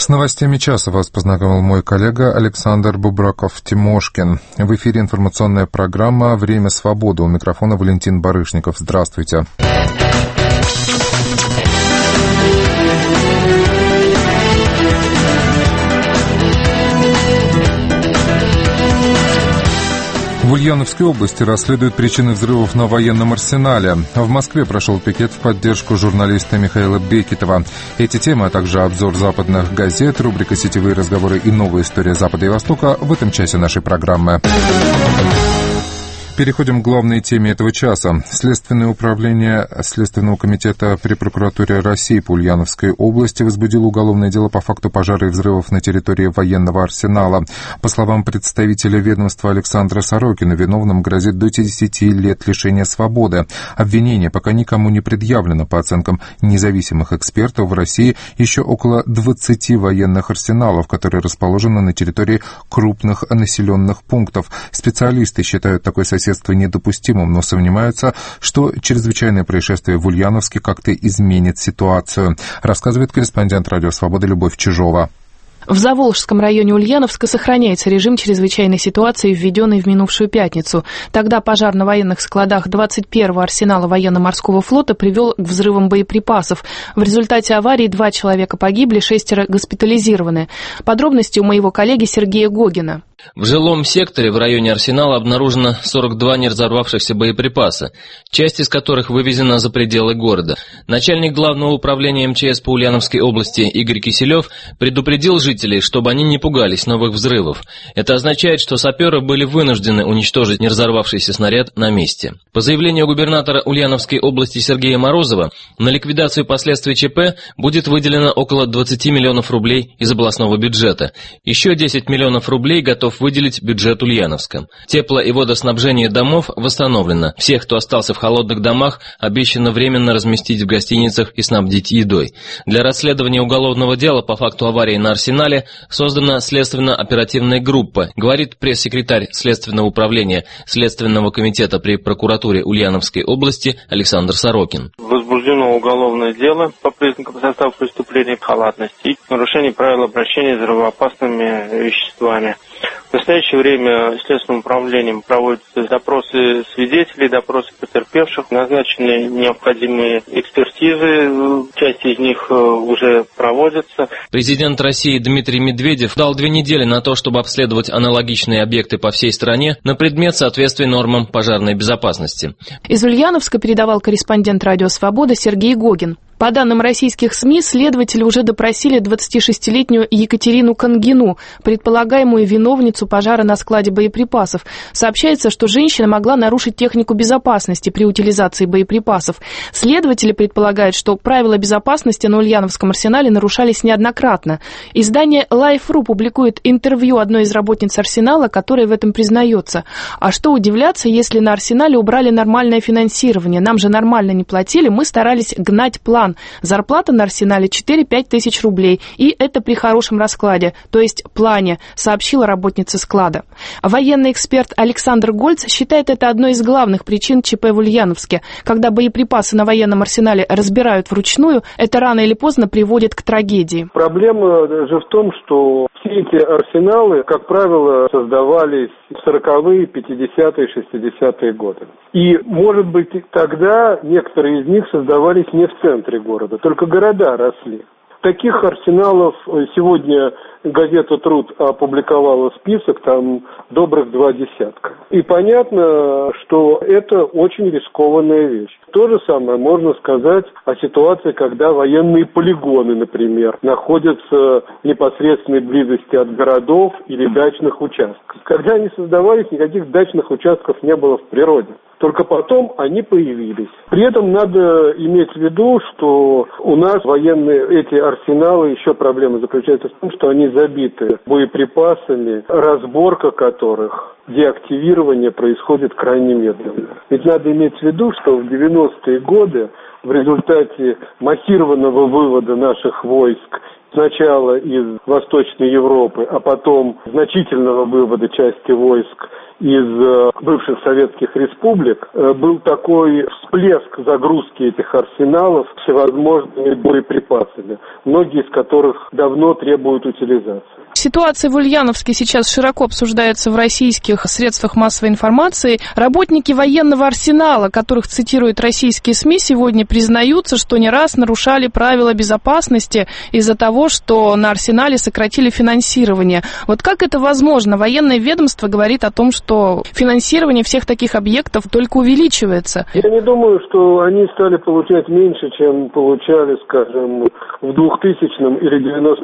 С новостями часа вас познакомил мой коллега Александр Бубраков-Тимошкин. В эфире информационная программа «Время свободы». У микрофона Валентин Барышников. Здравствуйте. В Ульяновской области расследуют причины взрывов на военном арсенале. В Москве прошел пикет в поддержку журналиста Михаила Бекетова. Эти темы, а также обзор западных газет, рубрика «Сетевые разговоры» и новая история Запада и Востока в этом часе нашей программы. Переходим к главной теме этого часа. Следственное управление Следственного комитета при прокуратуре России по Ульяновской области возбудило уголовное дело по факту пожара и взрывов на территории военного арсенала. По словам представителя ведомства Александра Сорокина, виновным грозит до 10 лет лишения свободы. Обвинение пока никому не предъявлено. По оценкам независимых экспертов, в России еще около 20 военных арсеналов, которые расположены на территории крупных населенных пунктов. Специалисты считают такой соседство недопустимым, но сомневаются, что чрезвычайное происшествие в Ульяновске как-то изменит ситуацию, рассказывает корреспондент «Радио Свобода» Любовь Чижова. В Заволжском районе Ульяновска сохраняется режим чрезвычайной ситуации, введенный в минувшую пятницу. Тогда пожар на военных складах 21-го арсенала военно-морского флота привел к взрывам боеприпасов. В результате аварии 2 человека погибли, 6 госпитализированы. Подробности у моего коллеги Сергея Гогина. В жилом секторе в районе арсенала обнаружено 42 неразорвавшихся боеприпаса, часть из которых вывезена за пределы города. Начальник главного управления МЧС по Ульяновской области Игорь Киселев предупредил жителей, чтобы они не пугались новых взрывов. Это означает, что саперы были вынуждены уничтожить неразорвавшийся снаряд на месте. По заявлению губернатора Ульяновской области Сергея Морозова, на ликвидацию последствий ЧП будет выделено около 20 миллионов рублей из областного бюджета. Еще 10 миллионов рублей готов выделить бюджет Ульяновска. Тепло- и водоснабжение домов восстановлено. Всех, кто остался в холодных домах, обещано временно разместить в гостиницах и снабдить едой. Для расследования уголовного дела по факту аварии на арсенале создана следственно-оперативная группа, говорит пресс-секретарь Следственного управления Следственного комитета при прокуратуре Ульяновской области Александр Сорокин. Возбуждено уголовное дело по признакам состава преступления халатности и нарушение правил обращения с взрывоопасными веществами. В настоящее время Следственным управлением проводятся допросы свидетелей, допросы потерпевших, назначены необходимые экспертизы, часть из них уже проводится. Президент России Дмитрий Медведев дал 2 недели на то, чтобы обследовать аналогичные объекты по всей стране на предмет соответствия нормам пожарной безопасности. Из Ульяновска передавал корреспондент «Радио Свобода» Сергей Гогин. По данным российских СМИ, следователи уже допросили 26-летнюю Екатерину Конгину, предполагаемую виновницу пожара на складе боеприпасов. Сообщается, что женщина могла нарушить технику безопасности при утилизации боеприпасов. Следователи предполагают, что правила безопасности на Ульяновском арсенале нарушались неоднократно. Издание Life.ru публикует интервью одной из работниц арсенала, которая в этом признается. А что удивляться, если на арсенале убрали нормальное финансирование? Нам же нормально не платили, мы старались гнать план. Зарплата на арсенале 4-5 тысяч рублей, и это при хорошем раскладе, то есть плане, сообщила работница склада. Военный эксперт Александр Гольц считает это одной из главных причин ЧП в Ульяновске. Когда боеприпасы на военном арсенале разбирают вручную, это рано или поздно приводит к трагедии. Проблема же в том, что все эти арсеналы, как правило, создавались в 40-е, 50-е, 60-е годы. И, может быть, тогда некоторые из них создавались не в центре города, только города росли. Таких арсеналов сегодня газета «Труд» опубликовала список, там добрых 20. И понятно, что это очень рискованная вещь. То же самое можно сказать о ситуации, когда военные полигоны, например, находятся в непосредственной близости от городов или дачных участков. Когда они создавались, никаких дачных участков не было в природе. Только потом они появились. При этом надо иметь в виду, что у нас военные эти арсеналы, еще проблема заключается в том, что они забиты боеприпасами, разборка которых, деактивирование происходит крайне медленно. Ведь надо иметь в виду, что в 90-е годы в результате массированного вывода наших войск сначала из Восточной Европы, а потом значительного вывода части войск из бывших советских республик, был такой всплеск загрузки этих арсеналов всевозможными боеприпасами, многие из которых давно требуют утилизации. Ситуация в Ульяновске сейчас широко обсуждается в российских средствах массовой информации. Работники военного арсенала, которых цитируют российские СМИ, сегодня признаются, что не раз нарушали правила безопасности из-за того, что на арсенале сократили финансирование. Вот как это возможно? Военное ведомство говорит о том, что финансирование всех таких объектов только увеличивается. Я не думаю, что они стали получать меньше, чем получали, скажем, в 2000 или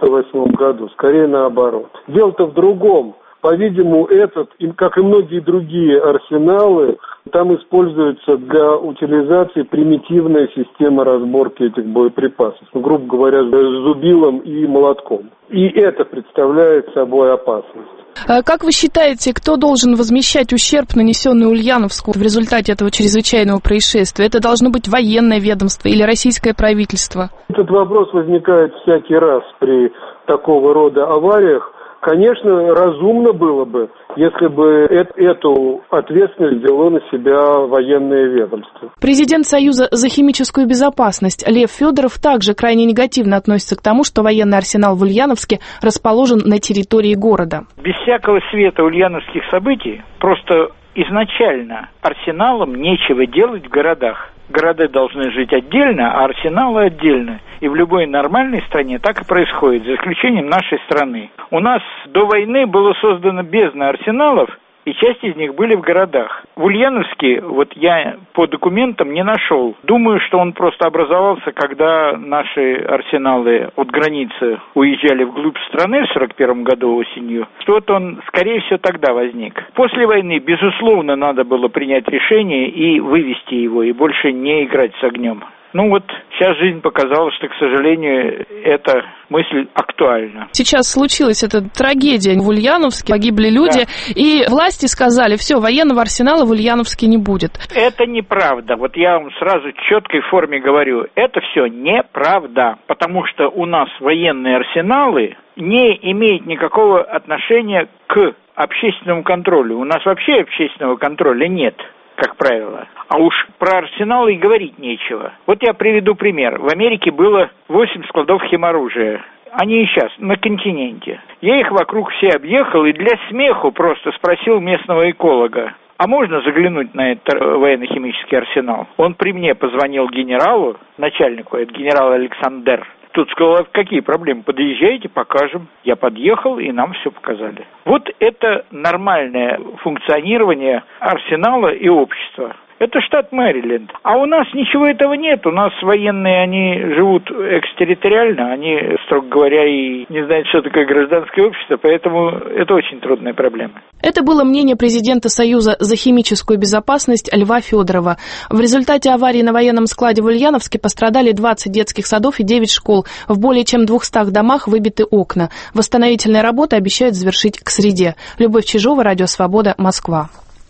98 году. Скорее наоборот. Дело-то в другом. По-видимому, этот, как и многие другие арсеналы, там используется для утилизации примитивная система разборки этих боеприпасов. Грубо говоря, с зубилом и молотком. И это представляет собой опасность. Как вы считаете, кто должен возмещать ущерб, нанесенный Ульяновску в результате этого чрезвычайного происшествия? Это должно быть военное ведомство или российское правительство? Этот вопрос возникает всякий раз при такого рода авариях. Конечно, разумно было бы, если бы эту ответственность взяло на себя военное ведомство. Президент Союза за химическую безопасность Лев Федоров также крайне негативно относится к тому, что военный арсенал в Ульяновске расположен на территории города. Без всякого света ульяновских событий, просто изначально арсеналам нечего делать в городах. Города должны жить отдельно, а арсеналы отдельно. И в любой нормальной стране так и происходит, за исключением нашей страны. У нас до войны было создано бездна арсеналов, и часть из них были в городах. В Ульяновске, вот я по документам не нашел. Думаю, что он просто образовался, когда наши арсеналы от границы уезжали вглубь страны в 1941 году осенью. Что-то он, скорее всего, тогда возник. После войны, безусловно, надо было принять решение и вывести его, и больше не играть с огнем. Ну вот, сейчас жизнь показала, что, к сожалению, эта мысль актуальна. Сейчас случилась эта трагедия в Ульяновске, погибли люди, да. И власти сказали, все, военного арсенала в Ульяновске не будет. Это неправда. Вот я вам сразу в четкой форме говорю, это все неправда, потому что у нас военные арсеналы не имеют никакого отношения к общественному контролю. У нас вообще общественного контроля нет, как правило. А уж про арсеналы и говорить нечего. Вот я приведу пример. В Америке было 8 складов химоружия. Они и сейчас на континенте. Я их вокруг все объехал и для смеху просто спросил местного эколога: а можно заглянуть на этот военно-химический арсенал? Он при мне позвонил генералу, начальнику, это генерал Александр. Тут сказал, какие проблемы, подъезжайте, покажем. Я подъехал, и нам все показали. Вот это нормальное функционирование арсенала и общества. Это штат Мэриленд. А у нас ничего этого нет. У нас военные, они живут экстерриториально, они, строго говоря, и не знают, что такое гражданское общество, поэтому это очень трудная проблема. Это было мнение президента Союза за химическую безопасность Льва Федорова. В результате аварии на военном складе в Ульяновске пострадали 20 детских садов и 9 школ. В более чем 200 домах выбиты окна. Восстановительные работы обещают завершить к среде. Любовь Чижова, Радио Свобода, Москва.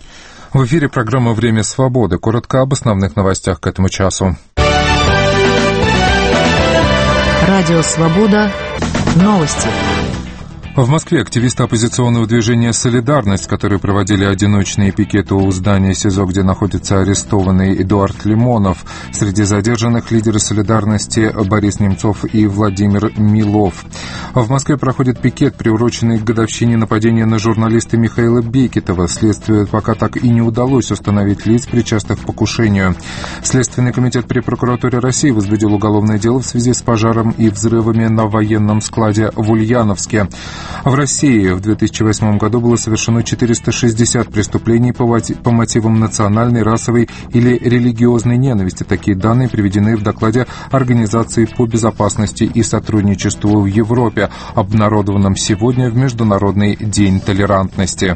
В эфире программа «Время свободы». Коротко об основных новостях к этому часу. Радио Свобода. Новости. В Москве активисты оппозиционного движения «Солидарность», которые проводили одиночные пикеты у здания СИЗО, где находится арестованный Эдуард Лимонов. Среди задержанных лидеры «Солидарности» Борис Немцов и Владимир Милов. В Москве проходит пикет, приуроченный к годовщине нападения на журналиста Михаила Бекетова. Следствию пока так и не удалось установить лиц, причастных к покушению. Следственный комитет при прокуратуре России возбудил уголовное дело в связи с пожаром и взрывами на военном складе в Ульяновске. В России в 2008 году было совершено 460 преступлений по мотивам национальной, расовой или религиозной ненависти. Такие данные приведены в докладе Организации по безопасности и сотрудничеству в Европе, обнародованном сегодня в Международный день толерантности.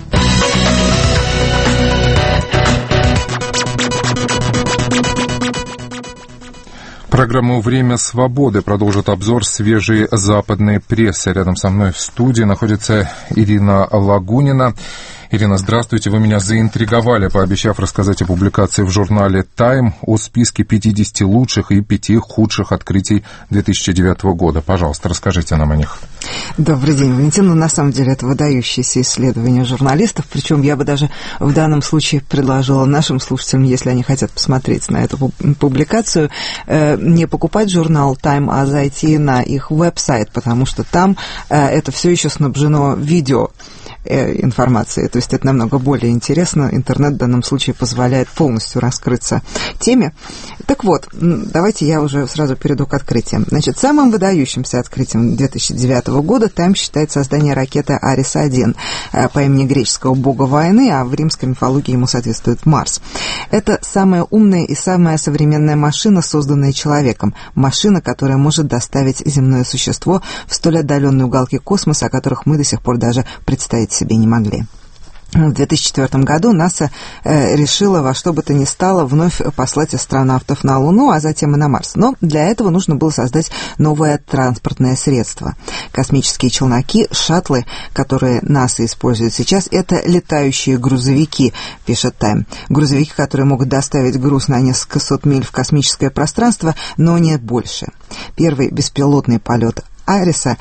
Программу «Время свободы» продолжит обзор свежей западной прессы. Рядом со мной в студии находится Ирина Лагунина. Ирина, здравствуйте. Вы меня заинтриговали, пообещав рассказать о публикации в журнале Time о списке 50 лучших и 5 худших открытий 2009 года. Пожалуйста, расскажите нам о них. Добрый день, Валентин. На самом деле это выдающееся исследование журналистов, причем я бы даже в данном случае предложила нашим слушателям, если они хотят посмотреть на эту публикацию, не покупать журнал Time, а зайти на их веб-сайт, потому что там это все еще снабжено видео информации, то есть это намного более интересно. Интернет в данном случае позволяет полностью раскрыться теме. Так вот, давайте я уже сразу перейду к открытиям. Значит, самым выдающимся открытием 2009 года Time считает создание ракеты Арис-1 по имени греческого бога войны, а в римской мифологии ему соответствует Марс. Это самая умная и самая современная машина, созданная человеком. Машина, которая может доставить земное существо в столь отдаленные уголки космоса, о которых мы до сих пор даже представить себе не могли. В 2004 году НАСА решила во что бы то ни стало вновь послать астронавтов на Луну, а затем и на Марс. Но для этого нужно было создать новое транспортное средство. Космические челноки, шаттлы, которые НАСА использует сейчас, это летающие грузовики, пишет Time. Грузовики, которые могут доставить груз на несколько сот миль в космическое пространство, но не больше. Первый беспилотный полет Ариса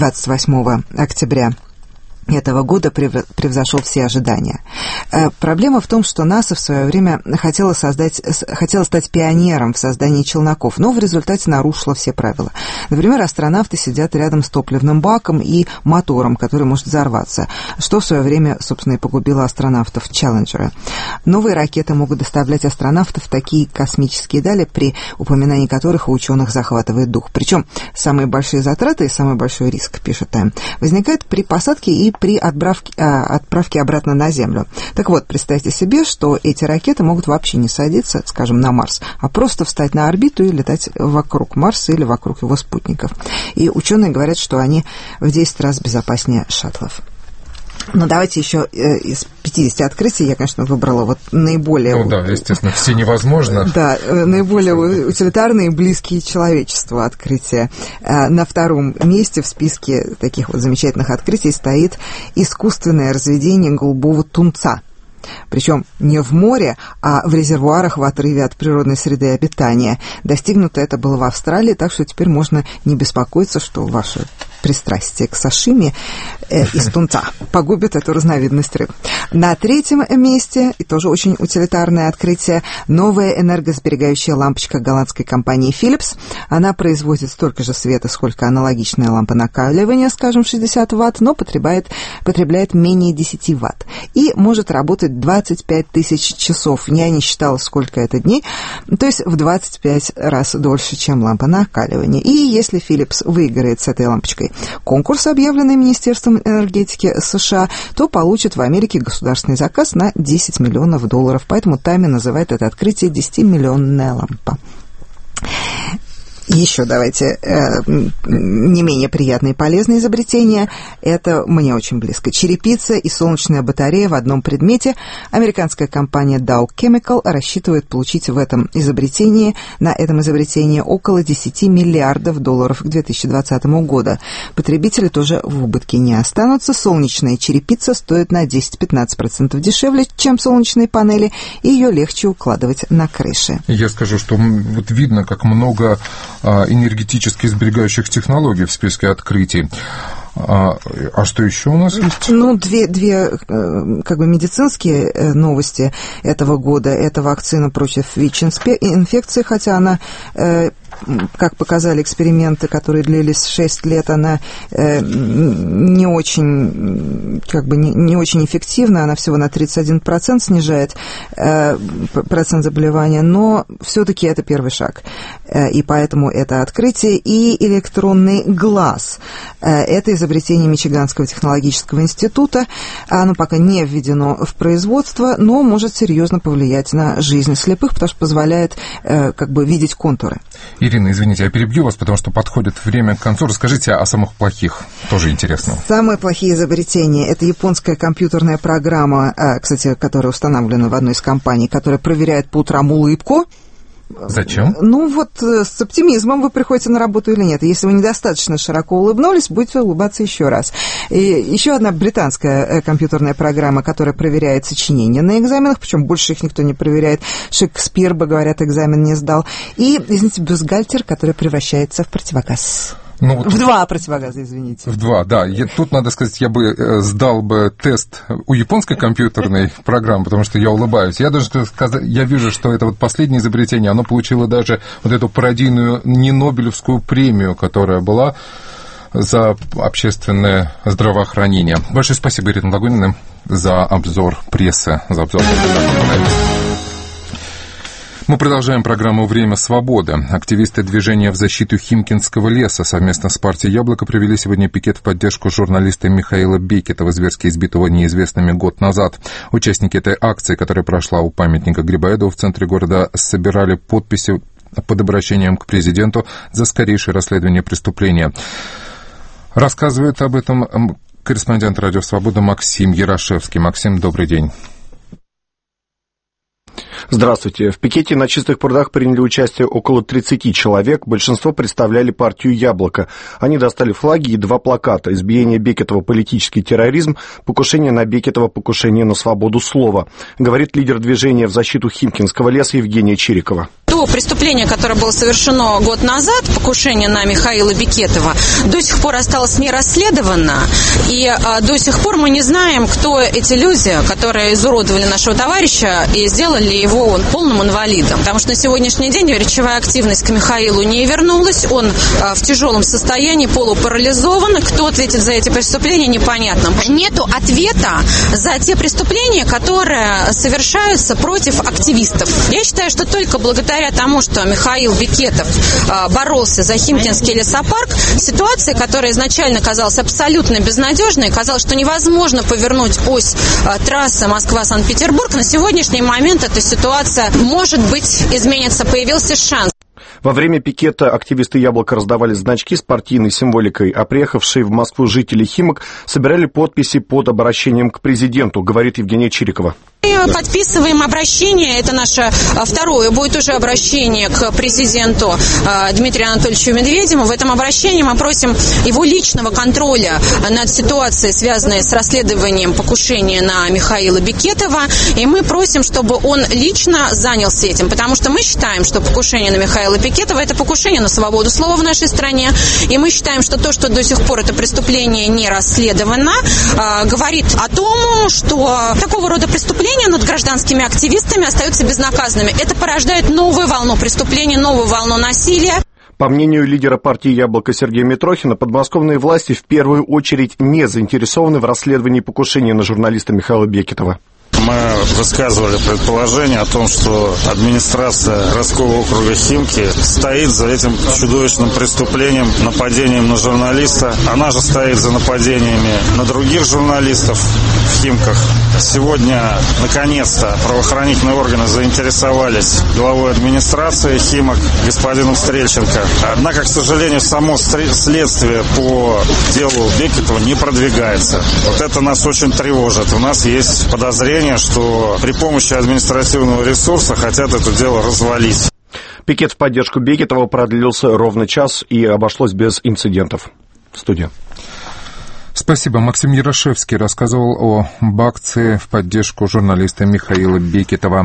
28 октября этого года превзошел все ожидания. Проблема в том, что НАСА в свое время хотела стать пионером в создании челноков, но в результате нарушила все правила. Например, астронавты сидят рядом с топливным баком и мотором, который может взорваться, что в свое время, собственно, и погубило астронавтов Челленджера. Новые ракеты могут доставлять астронавтов в такие космические дали, при упоминании которых у ученых захватывает дух. Причем самые большие затраты и самый большой риск, пишет Time, возникает при посадке и при отправке обратно на Землю. Так вот, представьте себе, что эти ракеты могут вообще не садиться, скажем, на Марс, а просто встать на орбиту и летать вокруг Марса или вокруг его спутников. И ученые говорят, что они в 10 раз безопаснее шаттлов. Но давайте еще из 50 открытий я, конечно, выбрала вот наиболее... Ну да, естественно, все невозможно. Да, наиболее утилитарные и близкие человечеству открытия. На втором месте в списке таких вот замечательных открытий стоит искусственное разведение голубого тунца. Причем не в море, а в резервуарах в отрыве от природной среды обитания. Достигнуто это было в Австралии, так что теперь можно не беспокоиться, что ваше пристрастие к сашими из тунца погубит эту разновидность рыб. На третьем месте, и тоже очень утилитарное открытие, новая энергосберегающая лампочка голландской компании Philips. Она производит столько же света, сколько аналогичная лампа накаливания, скажем, 60 Вт, но потребляет менее 10 Вт. И может работать 25 тысяч часов. Я не считала, сколько это дней. То есть в 25 раз дольше, чем лампа накаливания. И если Philips выиграет с этой лампочкой конкурс, объявленный Министерством энергетики США, то получит в Америке государственный заказ на $10 миллионов. Поэтому Time называет это открытие 10-миллионная лампа. Еще давайте не менее приятные и полезные изобретения. Это мне очень близко. Черепица и солнечная батарея в одном предмете. Американская компания Dow Chemical рассчитывает получить на этом изобретении около $10 миллиардов к 2020 году. Потребители тоже в убытке не останутся. Солнечная черепица стоит на 10-15% дешевле, чем солнечные панели, и ее легче укладывать на крыши. Я скажу, что вот видно, как много энергетически сберегающих технологий в списке открытий. А что еще у нас есть? Ну, две как бы медицинские новости этого года. Это вакцина против ВИЧ-инфекции, хотя она, как показали эксперименты, которые длились 6 лет, она не очень эффективна, она всего на 31% снижает процент заболевания, но все-таки это первый шаг. И поэтому это открытие. И электронный глаз. Это изобретение Мичиганского технологического института. Оно пока не введено в производство, но может серьезно повлиять на жизнь слепых, потому что позволяет видеть контуры. Ирина, извините, я перебью вас, потому что подходит время к концу. Расскажите о самых плохих, тоже интересно. Самые плохие изобретения – это японская компьютерная программа, кстати, которая установлена в одной из компаний, которая проверяет по утрам улыбку. Зачем? Ну вот с оптимизмом вы приходите на работу или нет. Если вы недостаточно широко улыбнулись, будете улыбаться еще раз. И еще одна британская компьютерная программа, которая проверяет сочинения на экзаменах, причем больше их никто не проверяет. Шекспир, говорят, экзамен не сдал. И, извините, бюстгальтер, который превращается в противогаз. Ну, вот в 2 противогаза, извините. В 2, да. Тут, надо сказать, я бы сдал бы тест у японской компьютерной программы, потому что я улыбаюсь. Я вижу, что это вот последнее изобретение, оно получило даже вот эту пародийную не Нобелевскую премию, которая была за общественное здравоохранение. Большое спасибо, Ирина Лагунина, за обзор прессы, за обзор Мы продолжаем программу «Время свободы». Активисты движения в защиту Химкинского леса совместно с партией «Яблоко» провели сегодня пикет в поддержку журналиста Михаила Бекетова, зверски избитого неизвестными год назад. Участники этой акции, которая прошла у памятника Грибоедову в центре города, собирали подписи под обращением к президенту за скорейшее расследование преступления. Рассказывает об этом корреспондент «Радио Свобода» Максим Ярошевский. Максим, добрый день. Здравствуйте. В пикете на Чистых прудах приняли участие около 30 человек. Большинство представляли партию «Яблоко». Они достали флаги и 2 плаката: «Избиение Бекетова – политический терроризм», «Покушение на Бекетова – покушение на свободу слова», говорит лидер движения в защиту Химкинского леса Евгения Чирикова. То преступление, которое было совершено год назад, покушение на Михаила Бекетова, до сих пор осталось не расследовано. И до сих пор мы не знаем, кто эти люди, которые изуродовали нашего товарища и сделали его полным инвалидом. Потому что на сегодняшний день речевая активность к Михаилу не вернулась. Он в тяжелом состоянии, полупарализован. Кто ответит за эти преступления, непонятно. Нету ответа за те преступления, которые совершаются против активистов. Я считаю, что только благодаря тому, что Михаил Бекетов боролся за Химкинский лесопарк, ситуация, которая изначально казалась абсолютно безнадежной, казалось, что невозможно повернуть ось трассы Москва-Санкт-Петербург, на сегодняшний момент эта ситуация, может быть, изменится, появился шанс. Во время пикета активисты «Яблоко» раздавали значки с партийной символикой, а приехавшие в Москву жители Химок собирали подписи под обращением к президенту, говорит Евгения Чирикова. Мы подписываем обращение, это наше второе, будет уже обращение к президенту Дмитрию Анатольевичу Медведеву. В этом обращении мы просим его личного контроля над ситуацией, связанной с расследованием покушения на Михаила Бекетова, и мы просим, чтобы он лично занялся этим, потому что мы считаем, что покушение на Михаила Бекетова – это покушение на свободу слова в нашей стране, и мы считаем, что то, что до сих пор это преступление не расследовано, говорит о том, что такого рода преступления над гражданскими активистами остаются безнаказанными. Это порождает новую волну преступлений, новую волну насилия. По мнению лидера партии «Яблоко» Сергея Митрохина, подмосковные власти в первую очередь не заинтересованы в расследовании покушения на журналиста Михаила Бекетова. Мы высказывали предположение о том, что администрация городского округа Химки стоит за этим чудовищным преступлением, нападением на журналиста. Она же стоит за нападениями на других журналистов в Химках. Сегодня, наконец-то, правоохранительные органы заинтересовались главой администрации Химок, господином Стрельченко. Однако, к сожалению, само следствие по делу Бекетова не продвигается. Вот это нас очень тревожит. У нас есть подозрение, что при помощи административного ресурса хотят это дело развалить. Пикет в поддержку Бекетова продлился ровно час и обошлось без инцидентов. В студии. Спасибо. Максим Ярошевский рассказывал об акции в поддержку журналиста Михаила Бекетова.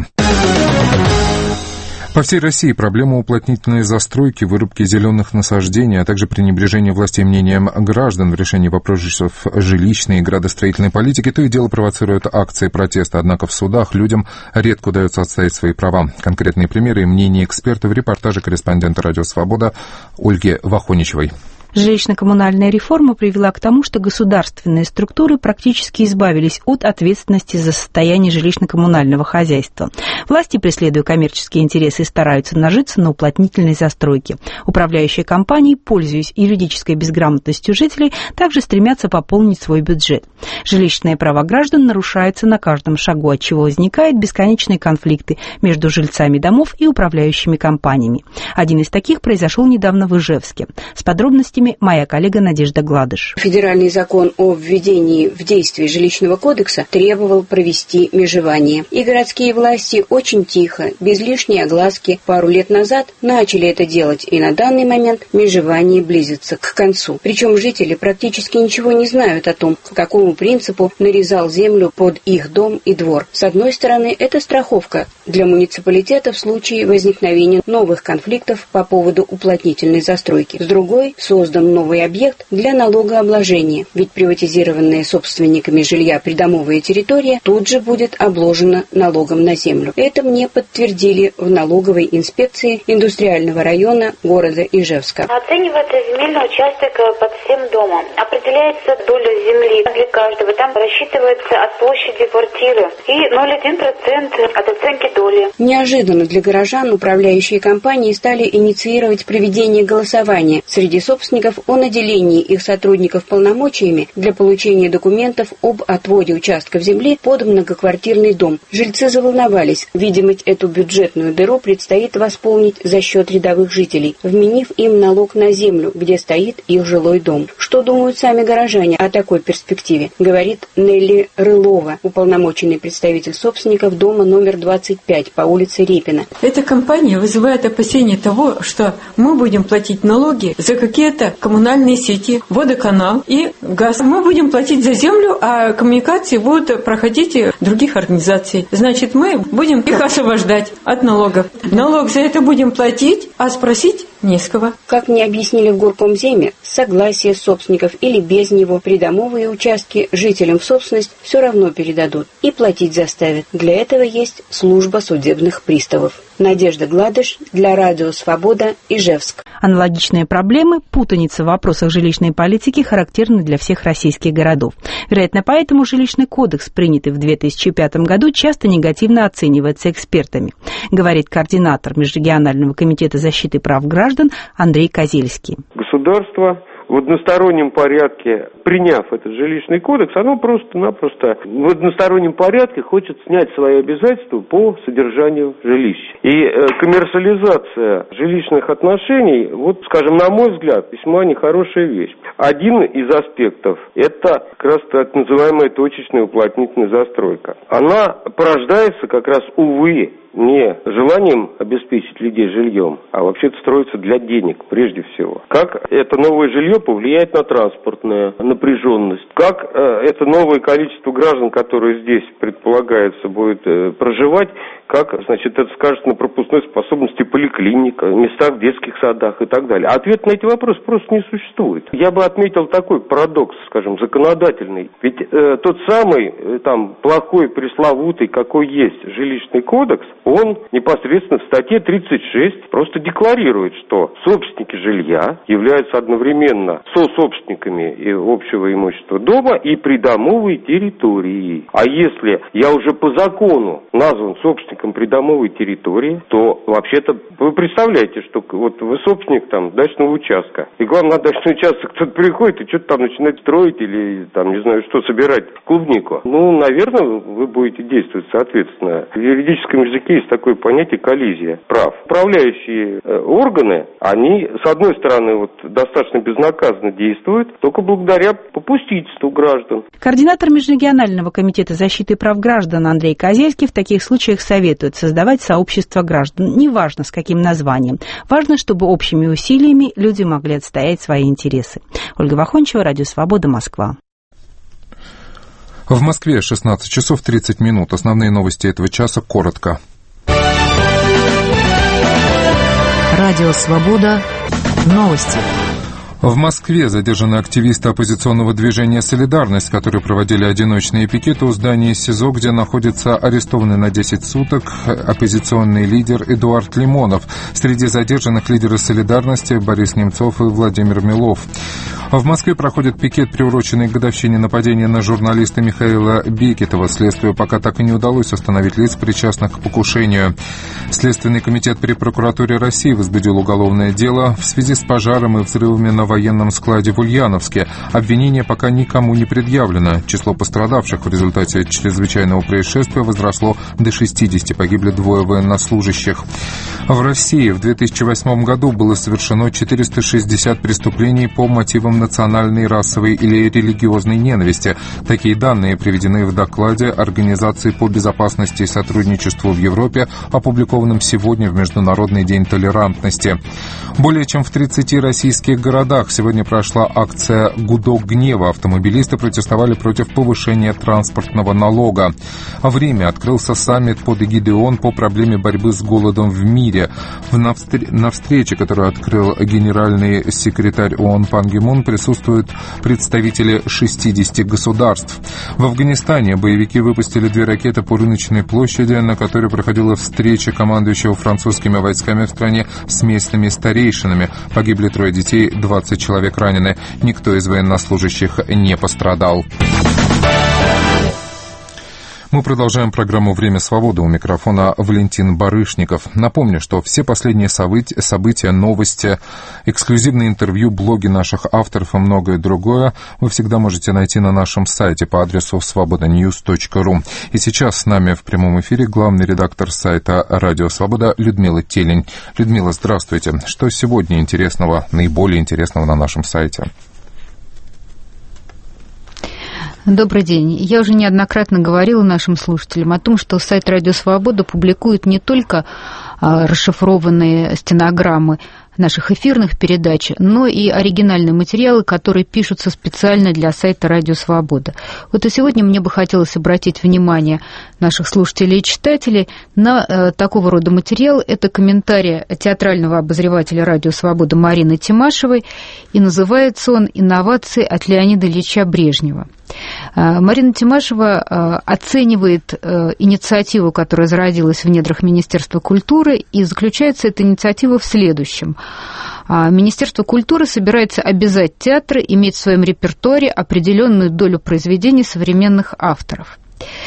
По всей России проблема уплотнительной застройки, вырубки зеленых насаждений, а также пренебрежения властей мнением граждан в решении вопросов жилищной и градостроительной политики то и дело провоцирует акции протеста. Однако в судах людям редко удается отстоять свои права. Конкретные примеры и мнения экспертов в репортаже корреспондента «Радио Свобода» Ольги Вахоничевой. Жилищно-коммунальная реформа привела к тому, что государственные структуры практически избавились от ответственности за состояние жилищно-коммунального хозяйства. Власти, преследуя коммерческие интересы, стараются нажиться на уплотнительной застройке. Управляющие компании, пользуясь юридической безграмотностью жителей, также стремятся пополнить свой бюджет. Жилищные права граждан нарушаются на каждом шагу, отчего возникают бесконечные конфликты между жильцами домов и управляющими компаниями. Один из таких произошел недавно в Ижевске. С подробностями подробностями моя коллега Надежда Гладыш. Федеральный закон о введении в действие жилищного кодекса требовал провести межевание. И городские власти очень тихо, без лишней огласки, пару лет назад начали это делать, и на данный момент межевание близится к концу. Причем жители практически ничего не знают о том, по какому принципу нарезал землю под их дом и двор. С одной стороны, это страховка для муниципалитета в случае возникновения новых конфликтов по поводу уплотнительной застройки. С другой, создан новый объект для налогообложения, ведь приватизированная собственниками жилья придомовая территория тут же будет обложена налогом на землю. Это мне подтвердили в налоговой инспекции индустриального района города Ижевска. Оценивается земельный участок под всем домом. Определяется доля земли для каждого. Там рассчитывается от площади квартиры и 0,1% от оценки доли. Неожиданно для горожан управляющие компании стали инициировать проведение голосования среди собственников о наделении их сотрудников полномочиями для получения документов об отводе участков земли под многоквартирный дом. Жильцы заволновались. Видимо, эту бюджетную дыру предстоит восполнить за счет рядовых жителей, вменив им налог на землю, где стоит их жилой дом. Что думают сами горожане о такой перспективе, говорит Нелли Рылова, уполномоченный представитель собственников дома номер 25 по улице Репина. Эта компания вызывает опасения того, что мы будем платить налоги за какие-то коммунальные сети, водоканал и газ. Мы будем платить за землю, а коммуникации будут проходить других организаций. Значит, мы будем их освобождать от налогов. Налог за это будем платить, а спросить не с кого. Как мне объяснили в горкомземе, согласие собственников или без него придомовые участки жителям в собственность все равно передадут и платить заставят. Для этого есть служба судебных приставов. Надежда Гладыш для Радио Свобода, Ижевск. Аналогичные проблемы, путаница в вопросах жилищной политики характерны для всех российских городов. Вероятно, поэтому жилищный кодекс, принятый в 2005 году, часто негативно оценивается экспертами, говорит координатор Межрегионального комитета защиты прав граждан Андрей Козельский. Государство в одностороннем порядке, приняв этот жилищный кодекс, оно просто-напросто в одностороннем порядке хочет снять свои обязательства по содержанию жилища. И коммерциализация жилищных отношений, вот, скажем, на мой взгляд, весьма нехорошая вещь. Один из аспектов – это как раз так называемая точечная уплотнительная застройка. Она порождается как раз, увы, не желанием обеспечить людей жильем, а вообще-то строится для денег прежде всего. Как это новое жилье повлияет на транспортную напряженность? Как это новое количество граждан, которые здесь предполагается будет проживать, как, значит, это скажется на пропускной способности поликлиник, местах в детских садах и так далее? Ответ на эти вопросы просто не существует. Я бы отметил такой парадокс, скажем, законодательный. Ведь тот самый там плохой, пресловутый, какой есть жилищный кодекс, он непосредственно в статье 36 просто декларирует, что собственники жилья являются одновременно сособственниками общего имущества дома и придомовой территории. А если я уже по закону назван собственником придомовой территории, то вообще-то вы представляете, что вот вы собственник там дачного участка, и к вам на дачный участок кто-то приходит и что-то там начинает строить или там, не знаю, что, собирать клубнику. Ну, наверное, вы будете действовать соответственно. В юридическом языке есть такое понятие коллизия прав. Управляющие органы, они, с одной стороны, вот, достаточно безнаказанно действуют, только благодаря попустительству граждан. Координатор Межрегионального комитета защиты прав граждан Андрей Козельский в таких случаях советует создавать сообщество граждан, неважно с каким названием. Важно, чтобы общими усилиями люди могли отстоять свои интересы. Ольга Вахончева, Радио Свобода, Москва. В Москве 16 часов 30 минут. Основные новости этого часа коротко. Радио Свобода. Новости. В Москве задержаны активисты оппозиционного движения «Солидарность», которые проводили одиночные пикеты у здания СИЗО, где находится арестованный на 10 суток оппозиционный лидер Эдуард Лимонов. Среди задержанных лидеры «Солидарности» Борис Немцов и Владимир Милов. В Москве проходит пикет, приуроченный к годовщине нападения на журналиста Михаила Бекетова. Следствию пока так и не удалось установить лиц, причастных к покушению. Следственный комитет при прокуратуре России возбудил уголовное дело в связи с пожаром и взрывами на военном складе в Ульяновске. Обвинение пока никому не предъявлено. Число пострадавших в результате чрезвычайного происшествия возросло до 60. Погибли 2 военнослужащих. В России в 2008 году было совершено 460 преступлений по мотивам национальной, расовой или религиозной ненависти. Такие данные приведены в докладе Организации по безопасности и сотрудничеству в Европе, опубликованном сегодня в Международный день толерантности. Более чем в 30 российских городах сегодня прошла акция «Гудок гнева». Автомобилисты протестовали против повышения транспортного налога. В Риме открылся саммит под эгидой ООН по проблеме борьбы с голодом в мире. На встрече, которую открыл генеральный секретарь ООН Пан Ги Мун, присутствуют представители 60 государств. В Афганистане боевики выпустили 2 ракеты по рыночной площади, на которой проходила встреча командующего французскими войсками в стране с местными старейшинами. Погибли 3 детей, 20 человек ранены. Никто из военнослужащих не пострадал. Мы продолжаем программу «Время свободы». У микрофона Валентин Барышников. Напомню, что все последние события, новости, эксклюзивные интервью, блоги наших авторов и многое другое вы всегда можете найти на нашем сайте по адресу svobodanews.ru. И сейчас с нами в прямом эфире главный редактор сайта «Радио Свобода» Людмила Телень. Людмила, здравствуйте. Что сегодня интересного, наиболее интересного на нашем сайте? Добрый день. Я уже неоднократно говорила нашим слушателям о том, что сайт «Радио Свобода» публикует не только расшифрованные стенограммы наших эфирных передач, но и оригинальные материалы, которые пишутся специально для сайта «Радио Свобода». Вот и сегодня мне бы хотелось обратить внимание наших слушателей и читателей на такого рода материал. Это комментарий театрального обозревателя «Радио Свобода» Марины Тимашевой, и называется он «Инновации от Леонида Ильича Брежнева». Марина Тимашева оценивает инициативу, которая зародилась в недрах Министерства культуры, и заключается эта инициатива в следующем. Министерство культуры собирается обязать театры иметь в своем репертуаре определенную долю произведений современных авторов.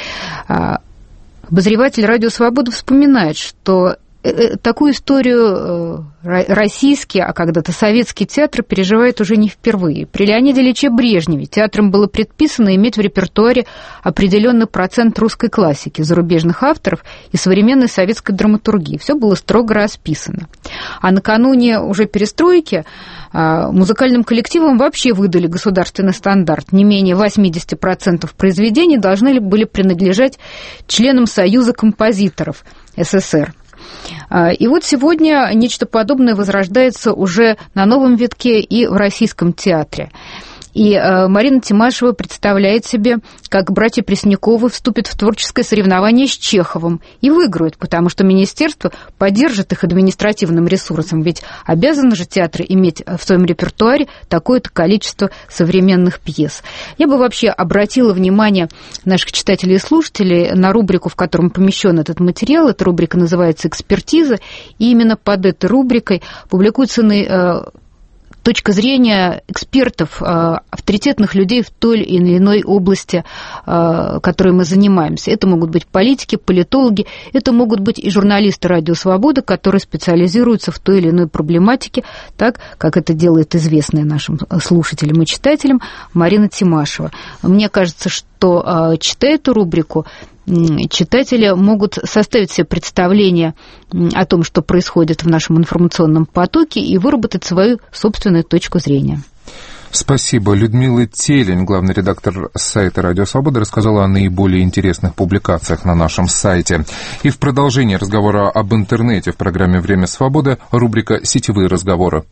Обозреватель «Радио Свобода» вспоминает, что такую историю российский, а когда-то советский театр переживает уже не впервые. При Леониде Ильиче Брежневе театрам было предписано иметь в репертуаре определенный процент русской классики, зарубежных авторов и современной советской драматургии. Все было строго расписано. А накануне уже перестройки музыкальным коллективам вообще выдали государственный стандарт. Не менее 80% произведений должны были принадлежать членам Союза композиторов СССР. И вот сегодня нечто подобное возрождается уже на новом витке и в российском театре. И Марина Тимашева представляет себе, как братья Пресняковы вступят в творческое соревнование с Чеховым и выиграют, потому что министерство поддержит их административным ресурсом, ведь обязаны же театры иметь в своем репертуаре такое-то количество современных пьес. Я бы вообще обратила внимание наших читателей и слушателей на рубрику, в котором помещен этот материал. Эта рубрика называется «Экспертиза», и именно под этой рубрикой публикуются точка зрения экспертов, авторитетных людей в той или иной области, которой мы занимаемся. Это могут быть политики, политологи, это могут быть и журналисты «Радио Свобода», которые специализируются в той или иной проблематике, так, как это делает известная нашим слушателям и читателям Марина Тимашева. Мне кажется, что, читая эту рубрику, читатели могут составить себе представление о том, что происходит в нашем информационном потоке, и выработать свою собственную точку зрения. Спасибо. Людмила Телень, главный редактор сайта «Радио Свобода», рассказала о наиболее интересных публикациях на нашем сайте. И в продолжении разговора об интернете в программе «Время свободы» рубрика «Сетевые разговоры».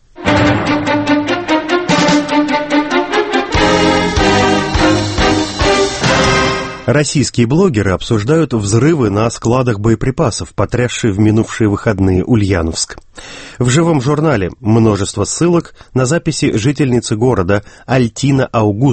Российские блогеры обсуждают взрывы на складах боеприпасов, потрясшие в минувшие выходные Ульяновск. В живом журнале множество ссылок на записи жительницы города Альтина Аугуста.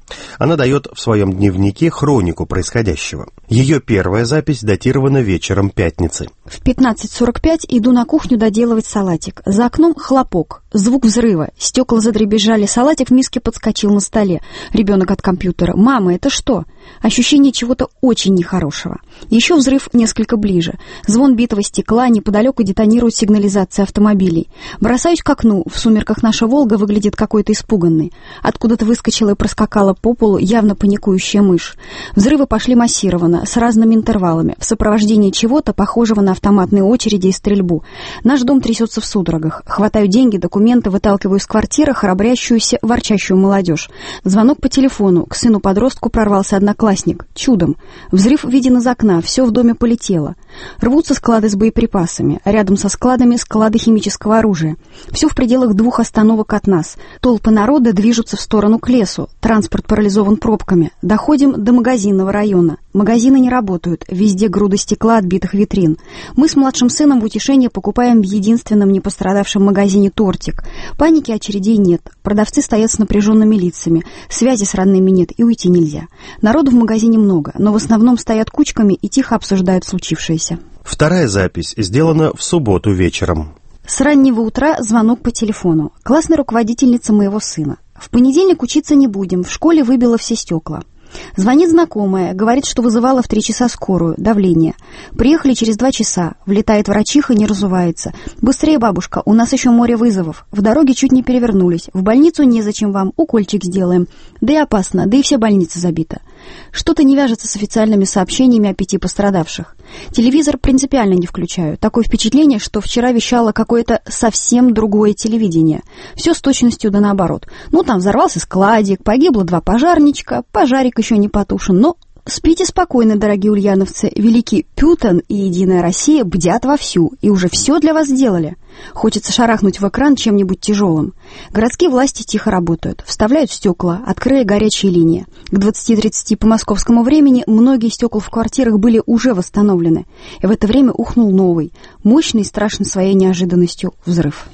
Она дает в своем дневнике хронику происходящего. Ее первая запись датирована вечером пятницы. В 15:45 иду на кухню доделывать салатик. За окном хлопок, звук взрыва, стекла задребезжали, салатик в миске подскочил на столе. Ребенок от компьютера. «Мама, это что?» Ощущение чего-то очень нехорошего. Еще взрыв несколько ближе. Звон битого стекла, неподалеку детонирует сигнализация автомобилей. Бросаюсь к окну. В сумерках наша «Волга» выглядит какой-то испуганной. Откуда-то выскочила и проскакала по полу явно паникующая мышь. Взрывы пошли массированно, с разными интервалами, в сопровождении чего-то похожего на автоматные очереди и стрельбу. Наш дом трясется в судорогах. Хватаю деньги, документы, выталкиваю из квартиры храбрящуюся, ворчащую молодежь. Звонок по телефону. К сыну-подростку прорвался одноклассник. Чудом. Взрыв виден из окна, все в доме полетело. Рвутся склады с боеприпасами. Рядом со складами склады химического оружия. Все в пределах 2 остановок от нас. Толпы народа движутся в сторону к лесу. Транспорт парализован пробками. Доходим до магазинного района. Магазины не работают. Везде груда стекла, отбитых витрин. Мы с младшим сыном в утешение покупаем в единственном не пострадавшем магазине тортик. Паники, очередей нет. Продавцы стоят с напряженными лицами. Связи с родными нет и уйти нельзя. Народу в магазине много, но в основном стоят кучками и тихо обсуждают случившееся. Вторая запись сделана в субботу вечером. С раннего утра звонок по телефону. Классная руководительница моего сына. В понедельник учиться не будем, в школе выбило все стекла. Звонит знакомая, говорит, что вызывала в 3 часа скорую, давление. Приехали через 2 часа, влетает врачиха, не разувается. «Быстрее, бабушка, у нас еще море вызовов. В дороге чуть не перевернулись. В больницу незачем вам, укольчик сделаем. Да и опасно, да и вся больница забита». Что-то не вяжется с официальными сообщениями о 5 пострадавших. Телевизор принципиально не включаю. Такое впечатление, что вчера вещало какое-то совсем другое телевидение. Все с точностью да наоборот. Ну, там взорвался складик, погибло 2 пожарничка, пожарик еще не потушен, но... Спите спокойно, дорогие ульяновцы. Великий Пютин и Единая Россия бдят вовсю и уже все для вас сделали. Хочется шарахнуть в экран чем-нибудь тяжелым. Городские власти тихо работают, вставляют стекла, открыли горячие линии. К 20:30 по московскому времени многие стекла в квартирах были уже восстановлены. И в это время ухнул новый, мощный и страшный своей неожиданностью взрыв.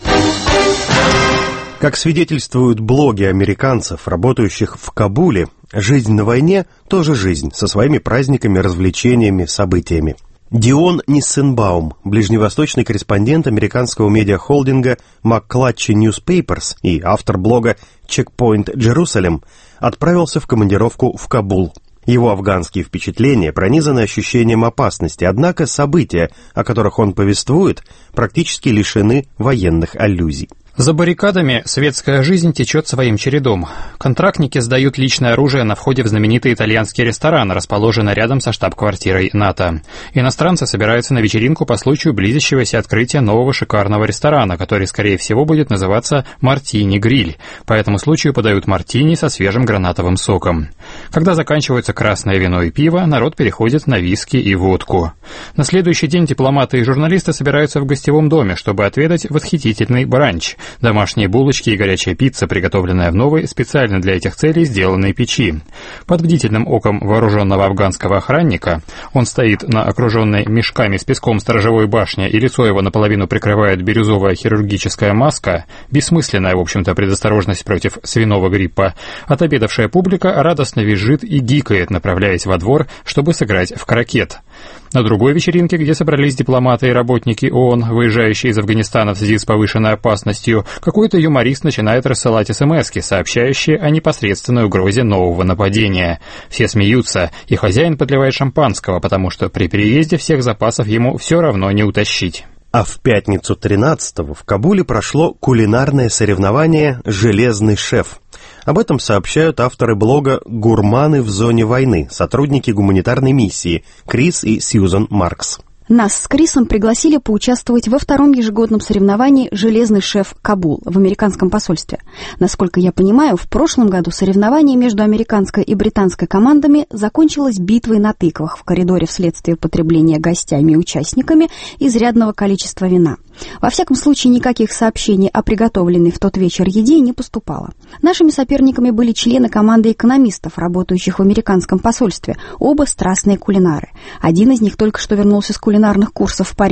Как свидетельствуют блоги американцев, работающих в Кабуле, жизнь на войне тоже жизнь, со своими праздниками, развлечениями, событиями. Дион Ниссенбаум, ближневосточный корреспондент американского медиахолдинга McClatchy Newspapers и автор блога Checkpoint Jerusalem, отправился в командировку в Кабул. Его афганские впечатления пронизаны ощущением опасности, однако события, о которых он повествует, практически лишены военных аллюзий. За баррикадами светская жизнь течет своим чередом. Контрактники сдают личное оружие на входе в знаменитый итальянский ресторан, расположенный рядом со штаб-квартирой НАТО. Иностранцы собираются на вечеринку по случаю близящегося открытия нового шикарного ресторана, который, скорее всего, будет называться «Мартини-гриль». По этому случаю подают мартини со свежим гранатовым соком. Когда заканчивается красное вино и пиво, народ переходит на виски и водку. На следующий день дипломаты и журналисты собираются в гостевом доме, чтобы отведать восхитительный бранч – домашние булочки и горячая пицца, приготовленная в новой, специально для этих целей сделанной печи. Под бдительным оком вооруженного афганского охранника, он стоит на окруженной мешками с песком сторожевой башне, и лицо его наполовину прикрывает бирюзовая хирургическая маска, бессмысленная, в общем-то, предосторожность против свиного гриппа, отобедавшая публика радостно визжит и гикает, направляясь во двор, чтобы сыграть в крокет. На другой вечеринке, где собрались дипломаты и работники ООН, выезжающие из Афганистана в связи с повышенной опасностью, какой-то юморист начинает рассылать смски, сообщающие о непосредственной угрозе нового нападения. Все смеются, и хозяин подливает шампанского, потому что при переезде всех запасов ему все равно не утащить. А в пятницу 13-го в Кабуле прошло кулинарное соревнование «Железный шеф». Об этом сообщают авторы блога «Гурманы в зоне войны», сотрудники гуманитарной миссии Крис и Сьюзан Маркс. Нас с Крисом пригласили поучаствовать во втором ежегодном соревновании «Железный шеф Кабул» в американском посольстве. Насколько я понимаю, в прошлом году соревнование между американской и британской командами закончилось битвой на тыквах в коридоре вследствие потребления гостями и участниками изрядного количества вина. Во всяком случае, никаких сообщений о приготовленной в тот вечер еде не поступало. Нашими соперниками были члены команды экономистов, работающих в американском посольстве, оба страстные кулинары. Один из них только что вернулся с кулинарных курсов в Париже.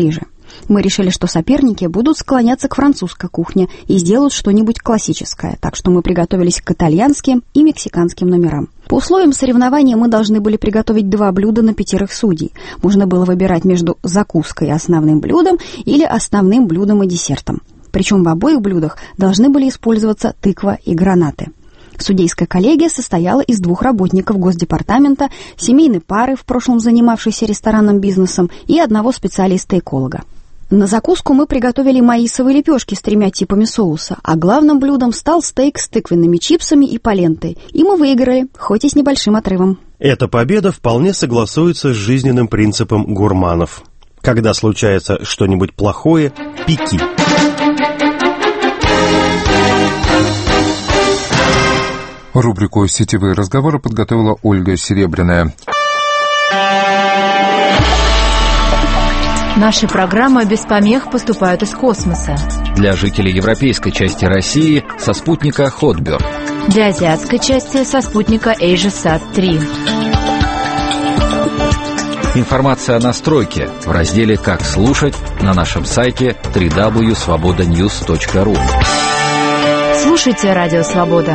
Мы решили, что соперники будут склоняться к французской кухне и сделают что-нибудь классическое, так что мы приготовились к итальянским и мексиканским номерам. По условиям соревнования мы должны были приготовить 2 блюда на 5 судей. Можно было выбирать между закуской и основным блюдом или основным блюдом и десертом. Причем в обоих блюдах должны были использоваться тыква и гранаты. Судейская коллегия состояла из 2 работников Госдепартамента, семейной пары, в прошлом занимавшейся ресторанным бизнесом, и 1 специалиста-эколога. На закуску мы приготовили маисовые лепешки с 3 типами соуса, а главным блюдом стал стейк с тыквенными чипсами и полентой. И мы выиграли, хоть и с небольшим отрывом. Эта победа вполне согласуется с жизненным принципом гурманов. Когда случается что-нибудь плохое, пеки. Рубрику «Сетевые разговоры» подготовила Ольга Серебряная. Наши программы без помех поступают из космоса. Для жителей европейской части России со спутника Hotbird. Для азиатской части со спутника AsiaSat-3. Информация о настройке в разделе «Как слушать» на нашем сайте www.svobodanews.ru. Слушайте Радио Свобода.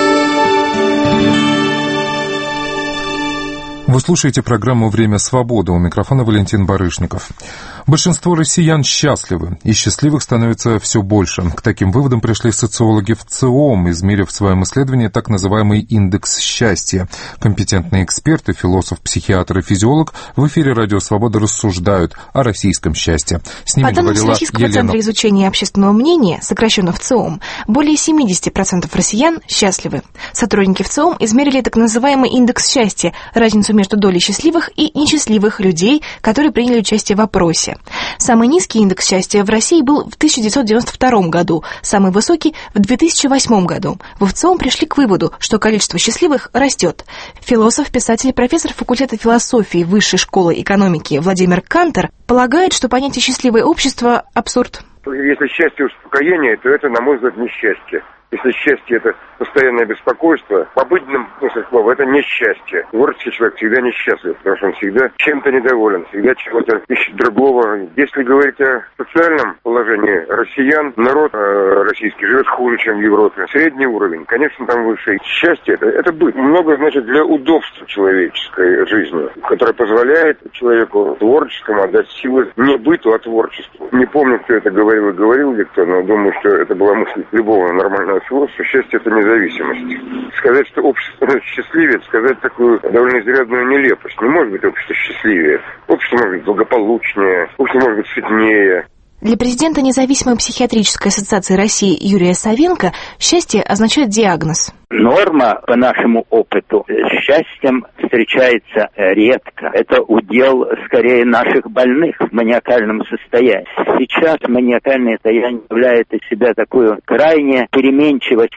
Вы слушаете программу «Время свободы». У микрофона Валентин Барышников. Большинство россиян счастливы, и счастливых становится все больше. К таким выводам пришли социологи в ЦИОМ, измерив в своем исследовании так называемый индекс счастья. Компетентные эксперты, философ, психиатр и физиолог в эфире «Радио Свобода» рассуждают о российском счастье. С ними по данным говорила Всероссийского Елена. центра изучения общественного мнения, сокращенно в ЦИОМ, более 70% россиян счастливы. Сотрудники в ЦИОМ измерили так называемый индекс счастья, разницу между долей счастливых и несчастливых людей, которые приняли участие в опросе. Самый низкий индекс счастья в России был в 1992 году, самый высокий в 2008 году. В ЦИОМ пришли к выводу, что количество счастливых растет. Философ, писатель, профессор факультета философии Высшей школы экономики Владимир Кантер полагает, что понятие «счастливое общество» – абсурд. Если счастье успокоение, то это, на мой взгляд, несчастье. Если счастье – это постоянное беспокойство, в обыденном смысле слова это несчастье. Творческий человек всегда несчастлив, потому что он всегда чем-то недоволен, всегда чего-то ищет другого. Если говорить о социальном положении россиян, народ российский живет хуже, чем в Европе. Средний уровень, конечно, там выше. Счастье – это быт. Много значит для удобства человеческой жизни, которое позволяет человеку творческому отдать силы не быту, а творчеству. Не помню, кто это говорил и говорил ли кто, но думаю, что это была мысль любого нормального философа. Счастье – это независимость. Сказать, что общество становится счастливее, это сказать такую довольно изрядную нелепость. Не может быть общество счастливее. Общество может быть благополучнее, общество может быть сытнее. Для президента Независимой психиатрической ассоциации России Юрия Савенко счастье означает диагноз. Норма, по нашему опыту, с счастьем встречается редко. Это удел, скорее, наших больных в маниакальном состоянии. Сейчас маниакальное состояние являет из себя такую крайне переменчивость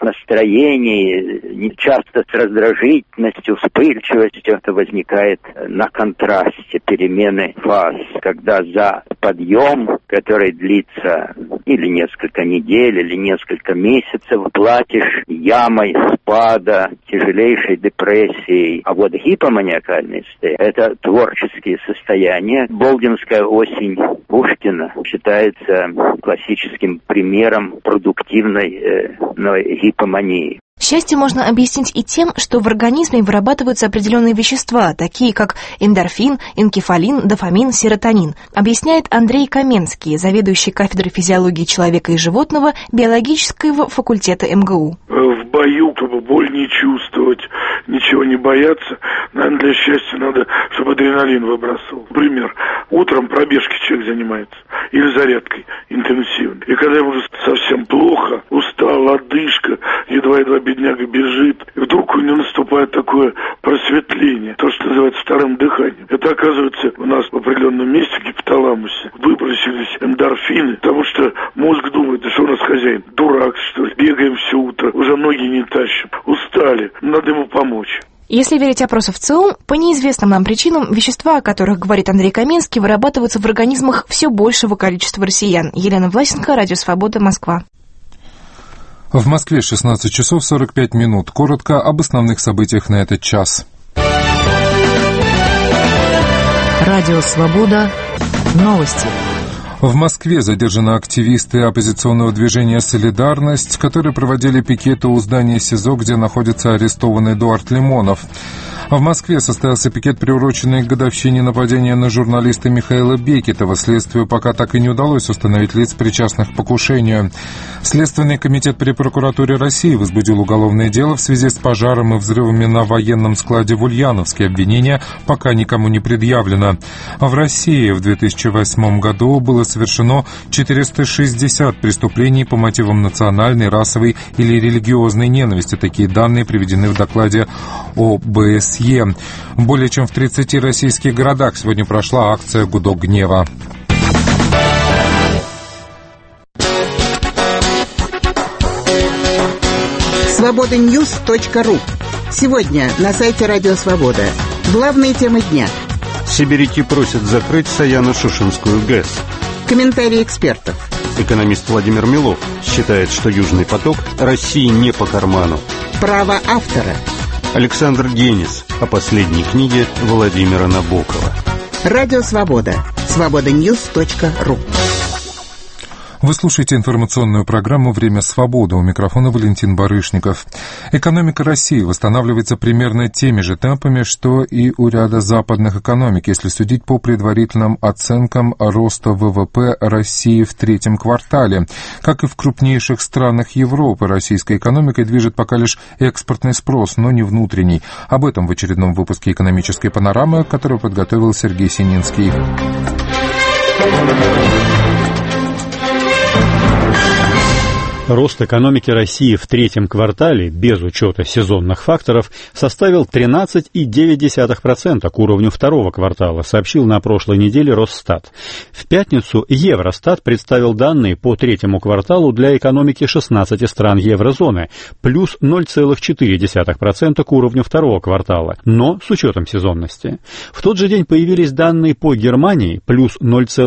настроений, часто с раздражительностью, вспыльчивостью. Это возникает на контрасте перемены фаз, когда за подъем, который длится или несколько недель, или несколько месяцев, платишь ямой спада, тяжелейшей депрессии. А вот гипоманиакальное состояние – это творческие состояния. Болдинская осень Пушкина считается классическим примером продуктивной гипомании. Счастье можно объяснить и тем, что в организме вырабатываются определенные вещества, такие как эндорфин, энкефалин, дофамин, серотонин, объясняет Андрей Каменский, заведующий кафедрой физиологии человека и животного биологического факультета МГУ. В бою, чтобы боль не чувствовать, ничего не бояться, наверное, для счастья надо, чтобы адреналин выбрасывал. Например, утром пробежкой человек занимается или зарядкой интенсивной. И когда ему уже совсем плохо, устал, одышка, едва-едва бедняга бежит, и вдруг у него наступает такое просветление, то, что называется вторым дыханием. Это, оказывается, у нас в определенном месте, в гипоталамусе, выбросились эндорфины, потому что мозг думает, да что у нас хозяин, дурак, что ли, бегаем все утро, уже ноги не тащим, устали, надо ему помочь. Если верить опросу в ЦИОМ, по неизвестным нам причинам вещества, о которых говорит Андрей Каменский, вырабатываются в организмах все большего количества россиян. Елена Власенко, Радио Свобода, Москва. В Москве 16 часов 45 минут. Коротко об основных событиях на этот час. Радио Свобода. Новости. В Москве задержаны активисты оппозиционного движения «Солидарность», которые проводили пикеты у здания СИЗО, где находится арестованный Эдуард Лимонов. В Москве состоялся пикет, приуроченный к годовщине нападения на журналиста Михаила Бекетова. Следствию пока так и не удалось установить лиц, причастных к покушению. Следственный комитет при прокуратуре России возбудил уголовное дело в связи с пожаром и взрывами на военном складе в Ульяновске. Обвинение пока никому не предъявлено. В России в 2008 году было совершено 460 преступлений по мотивам национальной, расовой или религиозной ненависти. Такие данные приведены в докладе ОБСЕ. Более чем в 30 российских городах сегодня прошла акция «Гудок гнева». Свобода-Ньюс.ру. Сегодня на сайте Радио Свобода. Главные темы дня. Сибиряки просят закрыть Саяно-Шушенскую ГЭС. Комментарии экспертов. Экономист Владимир Милов считает, что Южный поток России не по карману. Право автора. Александр Генис о последней книге Владимира Набокова. Радио Свобода. Свобода-Ньюс.ру. Вы слушаете информационную программу «Время свободы». У микрофона Валентин Барышников. Экономика России восстанавливается примерно теми же темпами, что и у ряда западных экономик, если судить по предварительным оценкам роста ВВП России в третьем квартале. Как и в крупнейших странах Европы, российской экономикой движет пока лишь экспортный спрос, но не внутренний. Об этом в очередном выпуске «Экономической панорамы», который подготовил Сергей Сининский. Рост экономики России в третьем квартале, без учета сезонных факторов, составил 13,9% к уровню второго квартала, сообщил на прошлой неделе Росстат. В пятницу Евростат представил данные по третьему кварталу для экономики 16 стран еврозоны, плюс 0,4% к уровню второго квартала, но с учетом сезонности. В тот же день появились данные по Германии, плюс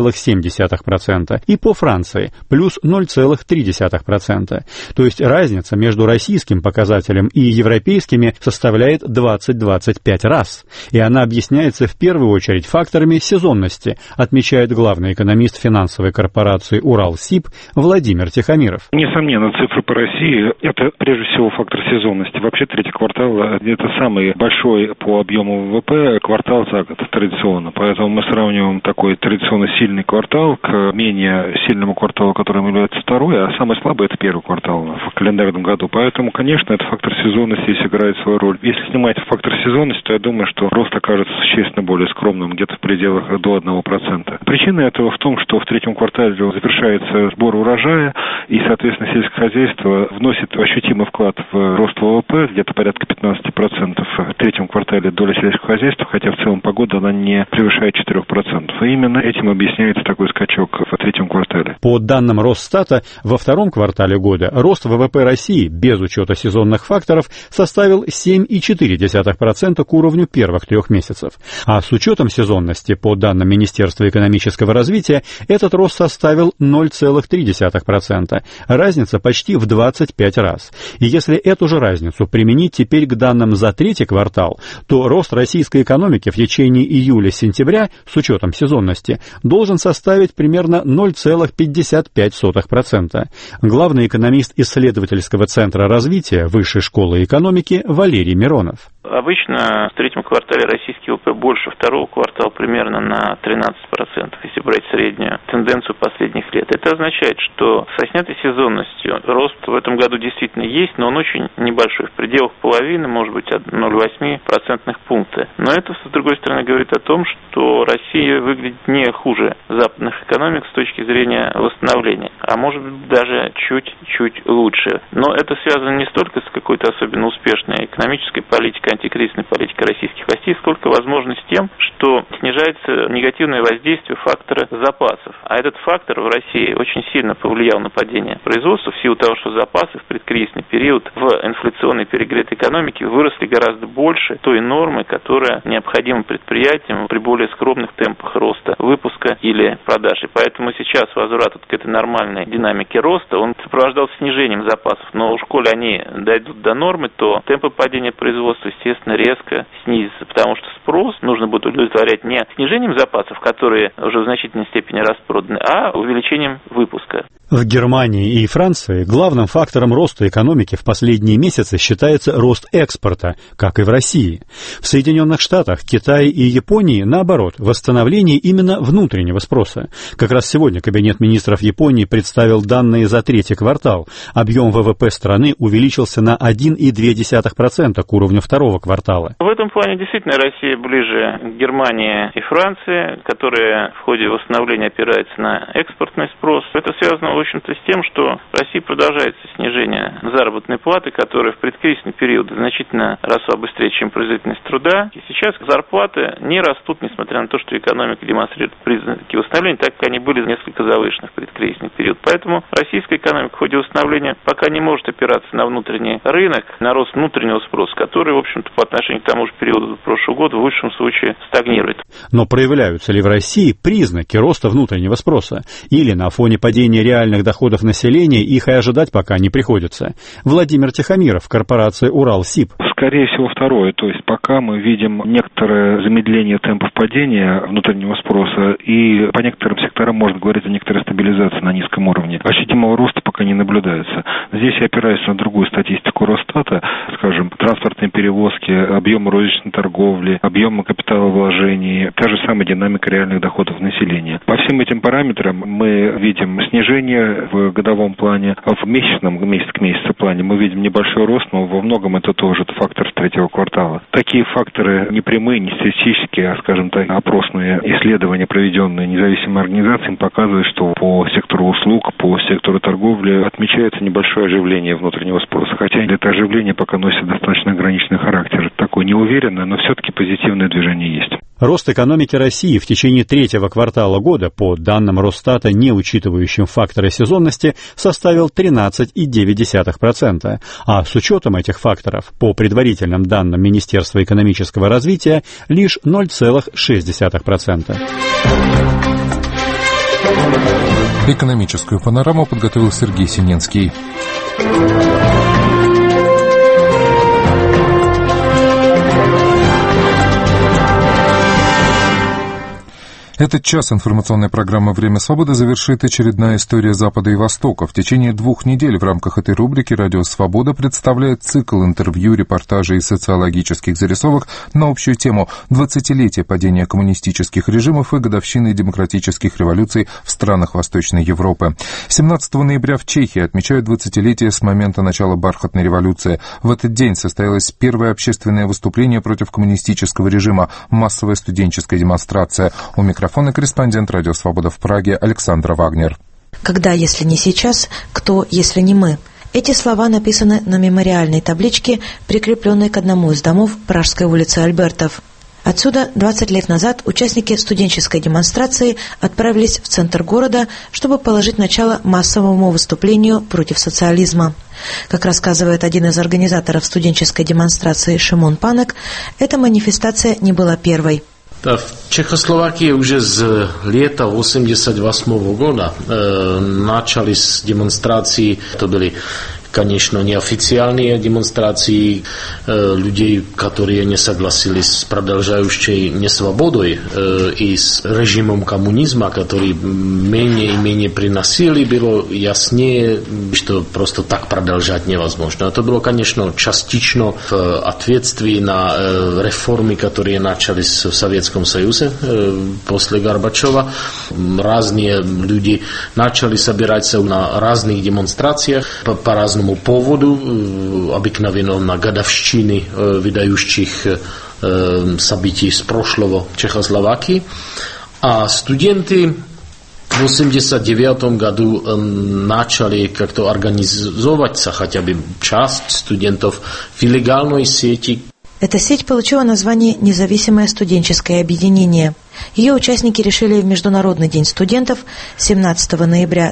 0,7%, и по Франции, плюс 0,3%. То есть разница между российским показателем и европейскими составляет 20-25 раз. И она объясняется в первую очередь факторами сезонности, отмечает главный экономист финансовой корпорации «Уралсиб» Владимир Тихомиров. Несомненно, цифры по России – это прежде всего фактор сезонности. Вообще третий квартал – это самый большой по объему ВВП квартал за год традиционно. Поэтому мы сравниваем такой традиционно сильный квартал к менее сильному кварталу, которым является второй, а самый слабый – это первый квартал в календарном году. Поэтому, конечно, этот фактор сезонности здесь играет свою роль. Если снимать фактор сезонности, то я думаю, что рост окажется существенно более скромным, где-то в пределах до 1%. Причина этого в том, что в третьем квартале завершается сбор урожая, и, соответственно, сельское хозяйство вносит ощутимый вклад в рост ВВП, где-то порядка 15%. В третьем квартале доля сельского хозяйства, хотя в целом по году она не превышает 4%. И именно этим объясняется такой скачок в третьем квартале. По данным Росстата, во втором квартале года рост ВВП России без учета сезонных факторов составил 7,4% к уровню первых 3 месяцев. А с учетом сезонности, по данным Министерства экономического развития, этот рост составил 0,3%. Разница почти в 25 раз. И если эту же разницу применить теперь к данным за третий квартал, то рост российской экономики в течение июля-сентября с учетом сезонности должен составить примерно 0,55%. Главный экономист исследовательского центра развития Высшей школы экономики Валерий Миронов. Обычно в третьем квартале российский ВВП больше второго квартала примерно на 13%, если брать среднюю тенденцию последних лет. Это означает, что со снятой сезонностью рост в этом году действительно есть, но он очень небольшой, в пределах половины, может быть, от 0,8 процентных пункта. Но это, с другой стороны, говорит о том, что Россия выглядит не хуже западных экономик с точки зрения восстановления, а может быть даже чуть лучше. Но это связано не столько с какой-то особенно успешной экономической политикой, антикризисной политикой российских властей, сколько, возможно, с тем, что снижается негативное воздействие фактора запасов. А этот фактор в России очень сильно повлиял на падение производства в силу того, что запасы в предкризисный период в инфляционной перегретой экономике выросли гораздо больше той нормы, которая необходима предприятиям при более скромных темпах роста выпуска или продажи. Поэтому сейчас возврат к этой нормальной динамике роста, он сопровождался снижением запасов. Но уж коли они дойдут до нормы, то темпы падения производства, естественно, естественно, резко снизится, потому что спрос нужно будет удовлетворять не снижением запасов, которые уже в значительной степени распроданы, а увеличением выпуска. В Германии и Франции главным фактором роста экономики в последние месяцы считается рост экспорта, как и в России. В Соединенных Штатах, Китае и Японии, наоборот, восстановление именно внутреннего спроса. Как раз сегодня Кабинет министров Японии представил данные за третий квартал. Объем ВВП страны увеличился на 1,2% к уровню второго квартала. В этом плане действительно Россия ближе к Германии и Франции, которые в ходе восстановления опираются на экспортный спрос. Это связано, в общем-то, с тем, что в России продолжается снижение заработной платы, которая в предкризисный период значительно росла быстрее, чем производительность труда. И сейчас зарплаты не растут, несмотря на то, что экономика демонстрирует признаки восстановления, так как они были несколько завышены в предкризисный период. Поэтому российская экономика в ходе восстановления пока не может опираться на внутренний рынок, на рост внутреннего спроса, который, в общем-то, по отношению к тому же периоду прошлого года в лучшем случае стагнирует. Но проявляются ли в России признаки роста внутреннего спроса? Или на фоне падения реальных доходов населения их и ожидать пока не приходится? Владимир Тихомиров, корпорация «Уралсиб». Скорее всего, второе. То есть пока мы видим некоторое замедление темпов падения внутреннего спроса, и по некоторым секторам можно говорить о некоторой стабилизации на низком уровне. Ощутимого роста пока не наблюдается. Здесь я опираюсь на другую статистику Росстата, скажем, транспортные перевозки, объемы розничной торговли, объемы капиталовложений, та же самая динамика реальных доходов населения. По всем этим параметрам мы видим снижение в годовом плане, а в месячном, месяц к месяцу плане мы видим небольшой рост, но во многом это тоже фактор третьего квартала. Такие факторы не прямые, не статистические, а, скажем так, опросные исследования, проведенные независимыми организациями, показывают, что по сектору услуг, по сектору торговли отмечается небольшое оживление внутреннего спроса, хотя это оживление пока носит достаточно ограниченный характер. Такое неуверенное, но все-таки позитивное движение есть. Рост экономики России в течение третьего квартала года, по данным Росстата, не учитывающим факторы сезонности, составил 13,9%, а с учетом этих факторов, по предварительным данным Министерства экономического развития, лишь 0,6%. Экономическую панораму подготовил Сергей Синенский. Этот час информационной программы «Время свободы» завершит очередная история Запада и Востока. В течение 2 недель в рамках этой рубрики «Радио Свобода» представляет цикл интервью, репортажей и социологических зарисовок на общую тему «20-летие падения коммунистических режимов и годовщины демократических революций в странах Восточной Европы». 17 ноября в Чехии отмечают 20-летие с момента начала бархатной революции. В этот день состоялось первое общественное выступление против коммунистического режима, массовая студенческая демонстрация. У микрофона корреспондент «Радио Свобода» в Праге Александра Вагнер. Когда, если не сейчас, кто, если не мы? Эти слова написаны на мемориальной табличке, прикрепленной к одному из домов Пражской улицы Альбертов. Отсюда 20 лет назад участники студенческой демонстрации отправились в центр города, чтобы положить начало массовому выступлению против социализма. Как рассказывает один из организаторов студенческой демонстрации Шимон Панек, эта манифестация не была первой. В Чехословакии уже с лета 1988 года начались демонстрации, это были, конечно, неофициальные демонстрации людей, которые не согласились с продолжающей несвободой и с режимом коммунизма, который менее и менее приносили, было яснее, что просто так продолжать невозможно. Это было, конечно, частично в ответствии на реформы, которые начались в Советском Союзе после Горбачева. Разные люди начали собираться на разных демонстрациях по разному поводу, обыкновенно на годовщины выдающих событий с прошлого Чехословакии. А студенты в 1989 году начали как-то организовываться, хотя бы часть студентов, в легальной сети. Эта сеть получила название «Независимое студенческое объединение». Ее участники решили в Международный день студентов 17 ноября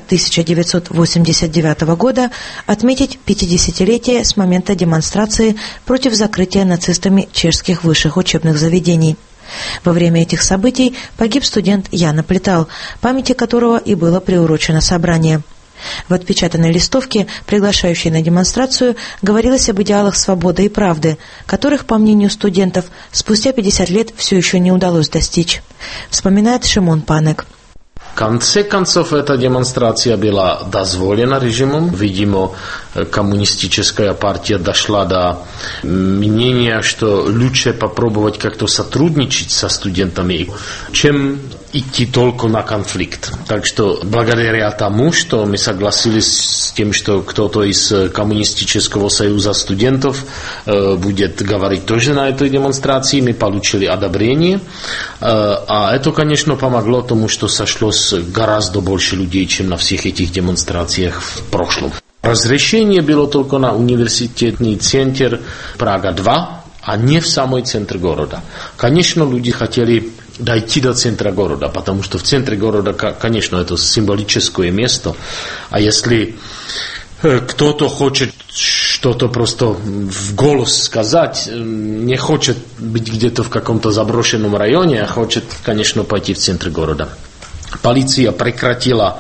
1989 года отметить 50-летие с момента демонстрации против закрытия нацистами чешских высших учебных заведений. Во время этих событий погиб студент Ян Аплетал, памяти которого и было приурочено собрание. В отпечатанной листовке, приглашающей на демонстрацию, говорилось об идеалах свободы и правды, которых, по мнению студентов, спустя 50 лет все еще не удалось достичь. Вспоминает Шимон Панек. В конце концов, эта демонстрация была дозволена режимом. Видимо, коммунистическая партия дошла до мнения, что лучше попробовать как-то сотрудничать со студентами, чем идти только на конфликт. Так что благодаря тому, что мы согласились с тем, что кто-то из Коммунистического союза студентов будет говорить тоже на этой демонстрации, мы получили одобрение. А это, конечно, помогло тому, что сошлось гораздо больше людей, чем на всех этих демонстрациях в прошлом. Разрешение было только на университетный центр Прага-2, а не в самый центр города. Конечно, люди хотели дойти до центра города, потому что в центре города, конечно, это символическое место. А если кто-то хочет что-то просто в голос сказать, не хочет быть где-то в каком-то заброшенном районе, а хочет, конечно, пойти в центр города. Полиция прекратила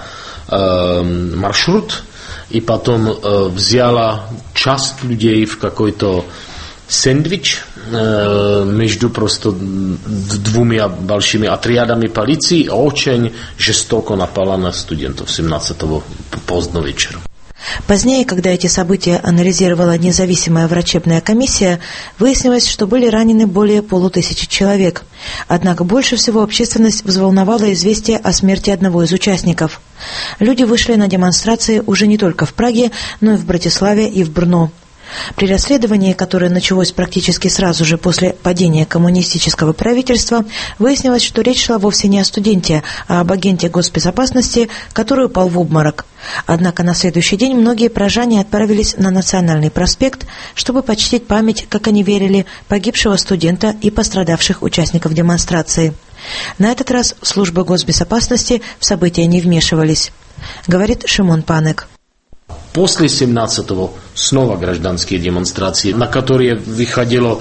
маршрут и потом взяла часть людей в какой-то сэндвич между просто двумя большими отрядами полиции, очень жестоко напала на студентов 17-го поздно вечером. Позднее, когда эти события анализировала независимая врачебная комиссия, выяснилось, что были ранены более 500 человек. Однако больше всего общественность взволновала известие о смерти одного из участников. Люди вышли на демонстрации уже не только в Праге, но и в Братиславе и в Брно. При расследовании, которое началось практически сразу же после падения коммунистического правительства, выяснилось, что речь шла вовсе не о студенте, а об агенте госбезопасности, который упал в обморок. Однако на следующий день многие пражане отправились на Национальный проспект, чтобы почтить память, как они верили, погибшего студента и пострадавших участников демонстрации. На этот раз службы госбезопасности в события не вмешивались, говорит Шимон Панек. После 17-го снова гражданские демонстрации, на которые выходило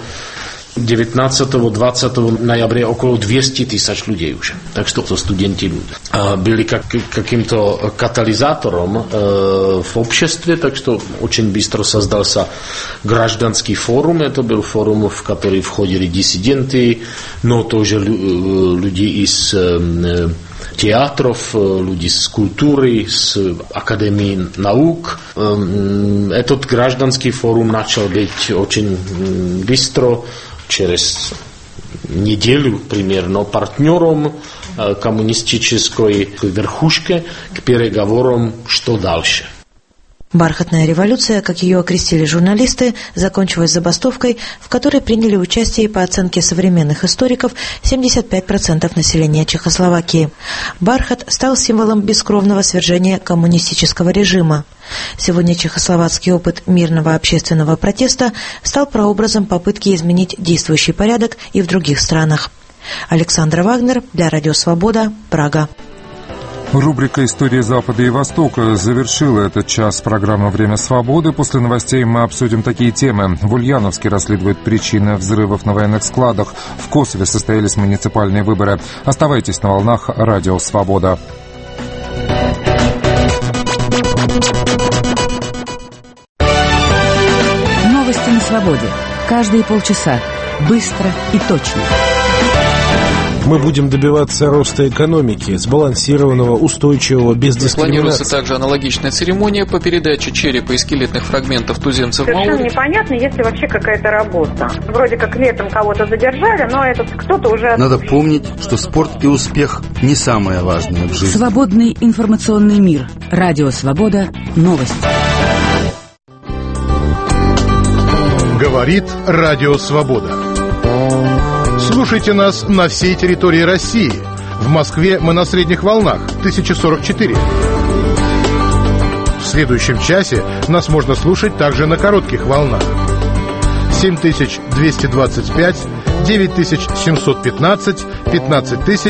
19-20 ноября около 200 тысяч людей уже. Так что студенты были каким-то катализатором в обществе, так что очень быстро создался гражданский форум. Это был форум, в который входили диссиденты, но тоже люди из театров, люди с культуры, с Академии наук. Этот гражданский форум начал быть очень быстро, через неделю примерно, партнером коммунистической верхушки к переговорам, что дальше. Бархатная революция, как ее окрестили журналисты, закончилась забастовкой, в которой приняли участие, по оценке современных историков, 75% населения Чехословакии. Бархат стал символом бескровного свержения коммунистического режима. Сегодня чехословацкий опыт мирного общественного протеста стал прообразом попытки изменить действующий порядок и в других странах. Александра Вагнер для Радио Свобода, Прага. Рубрика «История Запада и Востока» завершила этот час программы «Время свободы». После новостей мы обсудим такие темы. В Ульяновске расследуют причины взрывов на военных складах. В Косове состоялись муниципальные выборы. Оставайтесь на волнах «Радио Свобода». Новости на свободе. Каждые полчаса. Быстро и точно. Мы будем добиваться роста экономики, сбалансированного, устойчивого, без дискриминации. Планируется также аналогичная церемония по передаче черепа и скелетных фрагментов туземцев Маори. Совершенно непонятно, есть ли вообще какая-то работа. Вроде как летом кого-то задержали, но этот кто-то уже... Надо помнить, что спорт и успех не самое важное в жизни. Свободный информационный мир. Радио Свобода. Новости. Говорит Радио Свобода. Слушайте нас на всей территории России. В Москве мы на средних волнах 1044. В следующем часе нас можно слушать также на коротких волнах 7225, 9715,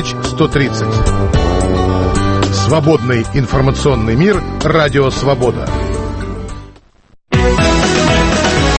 15130. Свободный информационный мир. Радио Свобода.